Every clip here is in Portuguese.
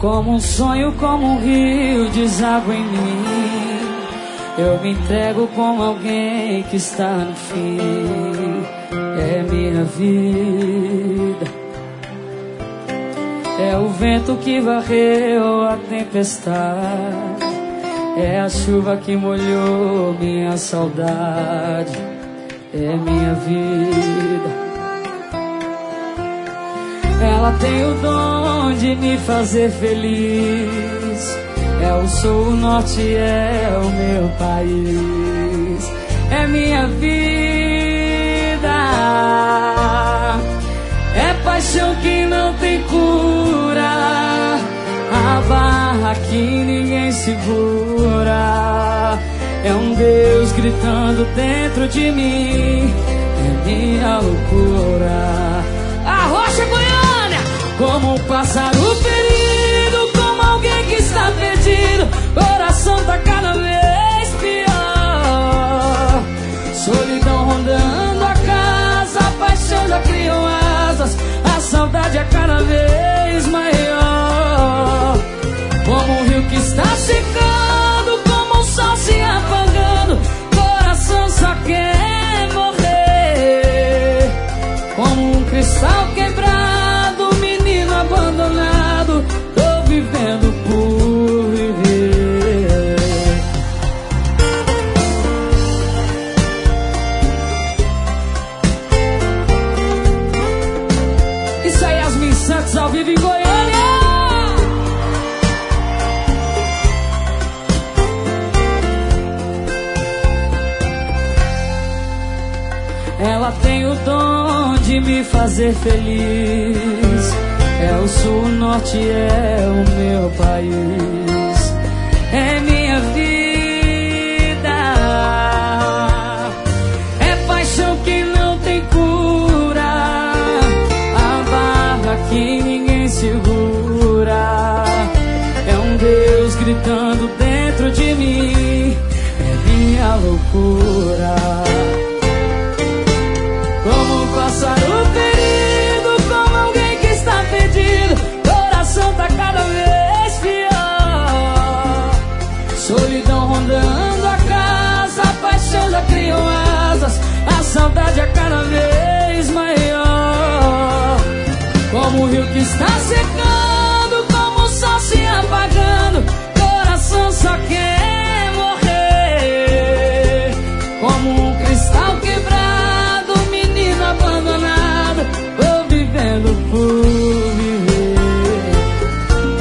Como um sonho, como um rio, deságua em mim. Eu me entrego como alguém que está no fim. É minha vida. É o vento que varreu a tempestade. É a chuva que molhou minha saudade. É minha vida. Ela tem o dom de me fazer feliz. É o sul, o norte, é o meu país. É minha vida. É paixão que não tem cura. A barra que ninguém segura. É um Deus gritando dentro de mim. É minha loucura. A Rocha Goiânia, como um pássaro ferido, como alguém que está perdido. Coração tá cada vez pior. Solidão rondando a casa, a paixão já criou asas. A saudade é cada vez maior. Como um rio que está secando, como um sol se apagando. Coração só quer morrer. Como um cristal quebrado, menino abandonado. Tô vivendo por viver. Isso aí, Yasmin Santos ao vivo em Goiânia. Ela tem o dom de me fazer feliz. É o sul, o norte, é o meu país. É minha vida. É paixão que não tem cura. A barra que ninguém segura. É um Deus gritando dentro de mim. É minha loucura. Como um pássaro ferido, como alguém que está perdido. Coração tá cada vez pior. Solidão rondando a casa, a paixão já criou asas. A saudade é cada vez maior. Como o rio que está secando, como o sol se apagando. Coração só quer morrer. Como um cristal quebrado, abandonado, tô vivendo por viver.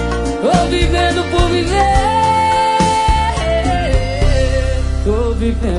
Tô vivendo por viver. Tô vivendo